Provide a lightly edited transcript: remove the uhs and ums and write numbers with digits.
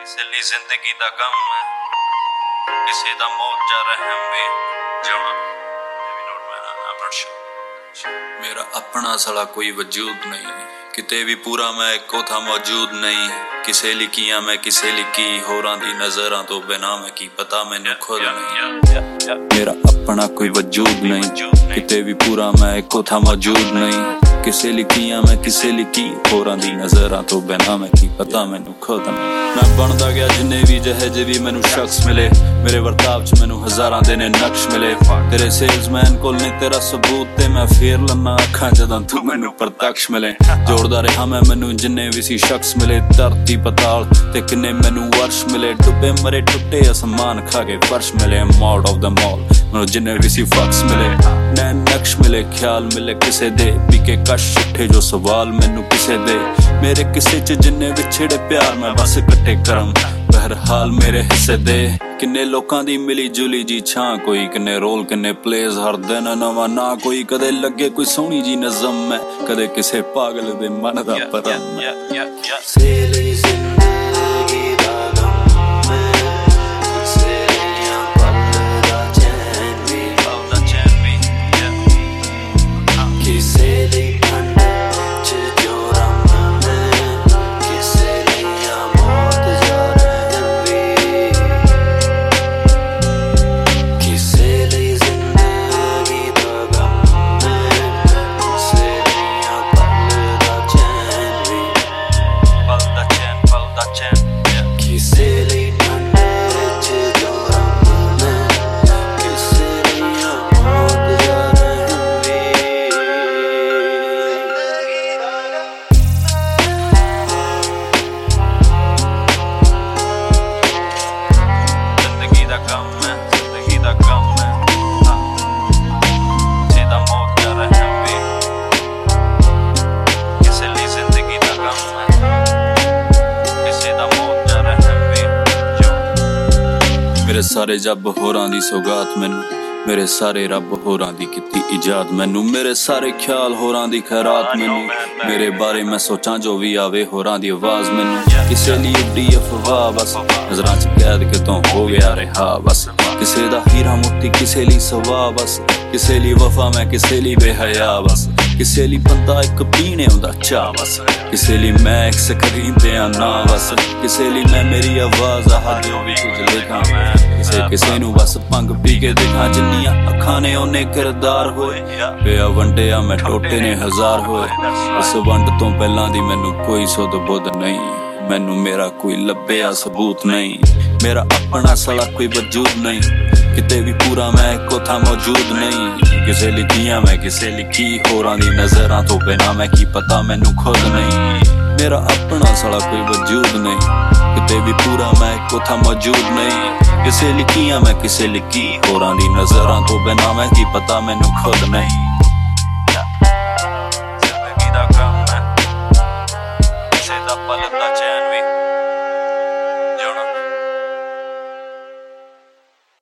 ਕਿਸੇ ਲਈ ਜ਼ਿੰਦਗੀ ਦਾ ਗਮ ਹੈ, ਕਿਸੇ ਦਾ ਮੌਤ ਜਾਂ ਰਹਿਮ ਵੇ ਜਿਉਣਾ। ਮੇਰਾ ਆਪਣਾ ਸਲਾ ਕੋਈ ਵਜੂਦ ਨਹੀਂ, ਕਿਤੇ ਵੀ ਪੂਰਾ ਮੈਂ ਇੱਕੋ ਥਾਂ ਮੌਜੂਦ ਨਹੀਂ। ਕਿਸੇ ਲਈ ਕੀਆਂ ਮੈਂ ਕਿਸੇ ਲਈ ਕੀ, ਹੋਰਾਂ ਦੀ ਨਜ਼ਰਾਂ ਤੋਂ ਬਿਨਾਂ ਮੈਂ ਕੀ ਪਤਾ ਮੈਨੂੰ ਖੁਦ ਨਹੀਂ। ਮੇਰਾ ਆਪਣਾ ਕੋਈ ਵਜੂਦ ਨਹੀਂ, ਕਿਤੇ ਵੀ ਪੂਰਾ ਮੈਂ ਇੱਕੋ ਥਾਂ ਮੌਜੂਦ ਨਹੀਂ। ਕਿਸੇ ਲਈ ਕੀਆਂ ਮੈਂ ਕਿਸੇ ਲਈ ਕੀ, ਹੋਰਾਂ ਦੀ ਨਜ਼ਰਾਂ ਤੋਂ ਬਿਨਾਂ ਮੈਂ ਕੀ ਪਤਾ ਮੈਨੂੰ ਖੁਦ ਨਹੀਂ। ਮੈਂ ਬਣਦਾ ਗਿਆ ਜਿੰਨੇ ਵੀ ਜਿਹੇ ਵੀ ਮੈਨੂੰ ਸ਼ਖਸ ਮਿਲੇ, ਮੇਰੇ ਵਰਤਾਵ ਚ ਮੈਨੂੰ ਹਜ਼ਾਰਾਂ ਦੇ ਨੇ ਨਕਸ਼ ਮਿਲੇ। ਤੇਰੇ ਸੇਲਸਮੈਨ ਕੋਲ ਨੇ ਤੇਰਾ ਸਬੂਤ ਤੇ ਮੈਂ ਫੇਰ ਲੰਨਾ ਅੱਖਾਂ ਜਦੋਂ ਤੂੰ ਮੈਨੂੰ ਪ੍ਰਤੱਖ ਮਿਲੇ। ਜੋੜਦਾ ਰਿਹਾ ਮੈਂ ਮੈਨੂੰ ਜਿੰਨੇ ਵੀ ਸੀ ਸ਼ਖਸ ਮਿਲੇ, ਧਰਤੀ ਪਤਾਲ ਤੇ ਕਿੰਨੇ ਮੈਨੂੰ ਵਰਸ਼ ਮਿਲੇ। ਡੁੱਬੇ ਮਰੇ ਟੁੱਟੇ ਅਸਮਾਨ ਖਾ ਕੇ ਫਰਸ਼ ਮਿਲੇ। ਮੌਡ ਆਫ ਦਾ ਮੌਲ ਮੈਨੂੰ ਜਿੰਨੇ ਵੀ ਸੀ ਫਕਸ ਮਿਲੇ। ਨੈਣ ਨਕਸ਼ ਮਿਲੇ, ਖਿਆਲ ਮਿਲੇ ਕਿਸੇ ਦੇ, ਪੀਕੇ ਕਸ਼ ਉੱਠੇ ਜੋ ਸਵਾਲ ਮੈਨੂੰ ਕਿਸੇ ਦੇ। ਮੇਰੇ ਕਿਸੇ ਚ ਜਿੰਨੇ ਵਿਛੜੇ ਪਿਆਰ ਮੈਂ ਬਸ ਇਕੱਠੇ ਕਰਮ, ਬਹਰਹਾਲ ਮੇਰੇ ਹਿੱਸੇ ਦੇ। ਕਿੰਨੇ ਲੋਕਾਂ ਦੀ ਮਿਲੀ ਜੁਲੀ ਜੀ ਛਾਂ, ਕੋਈ ਕਿੰਨੇ ਰੋਲ ਕਿੰਨੇ ਪਲੇਜ਼, ਹਰ ਦਿਨ ਨਵਾਂ ਨਾ ਕੋਈ। ਕਦੇ ਲੱਗੇ ਕੋਈ ਸੋਹਣੀ ਜੀ ਨਜ਼ਮ ਮੈਂ, ਕਦੇ ਕਿਸੇ ਪਾਗਲ ਦੇ ਮਨ ਦਾ ਪਤਾ ਮੈਂ। ਮੇਰੇ ਸਾਰੇ ਜੱਬ ਹੋਰਾਂ ਦੀ ਸੌਗਾਤ ਮੈਨੂੰ, ਮੇਰੇ ਸਾਰੇ ਰੱਬ ਹੋਰਾਂ ਦੀ ਕੀਤੀ ਇਜਾਦ ਮੈਨੂੰ। ਮੇਰੇ ਸਾਰੇ ਖਿਆਲ ਹੋਰਾਂ ਦੀ ਖੈਰਾਤ ਮੈਨੂੰ, ਮੇਰੇ ਬਾਰੇ ਮੈਂ ਸੋਚਾਂ ਜੋ ਵੀ ਆਵੇ ਹੋਰਾਂ ਦੀ ਆਵਾਜ਼ ਮੈਨੂੰ। ਕਿਸੇ ਲਈ ਉੱਡੀ ਅਫਵਾਹ ਬਸ, ਨਜ਼ਰਾਂ ਚ ਕੈਦ ਕਿਤੋਂ ਹੋ ਗਿਆ ਰਿਹਾ ਬਸ। ਕਿਸੇ ਦਾ ਹੀਰਾ ਮੋਤੀ ਕਿਸੇ ਲਈ ਸਵਾ ਬਸ, ਕਿਸੇ ਲਈ ਵਫਾ ਮੈਂ ਕਿਸੇ ਲਈ ਬੇਹਯਾ ਬਸ। ਕਿਸੇ ਲਈ ਬੰਦਾ ਇੱਕ ਪੀਣੇ ਆਉਂਦਾ ਚਾਹ ਬਸ, ਕਿਸੇ ਲਈ ਮੈਂ ਇੱਕ ਸਕਰੀਨ ਤੇ ਆ ਨਾ ਬਸ। ਕਿਸੇ ਲਈ ਮੈਂ ਮੇਰੀ ਆਵਾਜ਼ ਆ ਜੋ ਵੀ ਕੁਝ ਲਿਖਾਂ ਮੈਂ, ਕਿਸੇ ਨੂੰ ਬਸ ਭੰਗ ਪੀ ਕੇ ਦਿਖਾਂ। ਜਿੰਨੀਆਂ ਅੱਖਾਂ ਨੇ ਉਹਨੇ ਕਿਰਦਾਰ ਹੋਏ, ਪਿਆ ਵੰਡਿਆ ਮੈਂ ਟੋਟੇ ਨੇ ਹਜ਼ਾਰ ਹੋਏ। ਇਸ ਵੰਡ ਤੋਂ ਪਹਿਲਾਂ ਦੀ ਮੈਨੂੰ ਕੋਈ ਸੁੱਧ ਬੁੱਧ ਨਹੀਂ, ਮੈਨੂੰ ਮੇਰਾ ਕੋਈ ਲੱਭਿਆ ਸਬੂਤ ਨਹੀਂ। ਮੇਰਾ ਆਪਣਾ ਸਲਾ ਕੋਈ ਵਜੂਦ ਨਹੀਂ, ਕਿਤੇ ਵੀ ਪੂਰਾ ਮੈਂ ਇੱਕੋ ਥਾਂ ਮੌਜੂਦ ਨਹੀਂ। ਕਿਸੇ ਲਈ ਕੀਆਂ ਮੈਂ ਕਿਸੇ ਲਈ ਕੀ, ਹੋਰਾਂ ਦੀ ਨਜ਼ਰਾਂ ਤੋਂ ਬਿਨਾਂ ਮੈਂ ਕੀ ਪਤਾ ਮੈਨੂੰ ਖੁਦ ਨਹੀਂ। ਮੇਰਾ ਆਪਣਾ ਸਲਾ ਕੋਈ ਵਜੂਦ ਨਹੀਂ, ਕਿਤੇ ਵੀ ਪੂਰਾ ਮੈਂ ਇੱਕੋ ਥਾਂ ਮੌਜੂਦ ਨਹੀਂ। ਕਿਸੇ ਲਈ ਕੀਆਂ ਮੈਂ ਕਿਸੇ ਲਈ ਕੀ, ਹੋਰਾਂ ਦੀ ਨਜ਼ਰਾਂ ਤੋਂ ਬਿਨਾਂ ਮੈਂ ਕੀ ਪਤਾ ਮੈਨੂੰ ਖੁਦ ਨਹੀਂ।